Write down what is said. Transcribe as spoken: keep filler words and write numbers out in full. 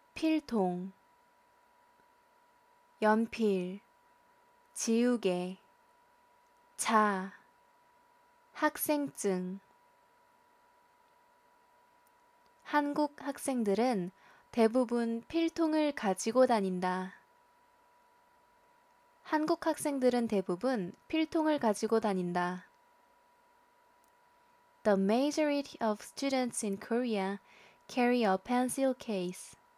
필통, 연필, 지우개, 차, 학생증. 한국 학생들은 대부분 필통을 가지고 다닌다. 한국 학생들은 대부분 필통을 가지고 다닌다. The majority of students in Korea carry a pencil case.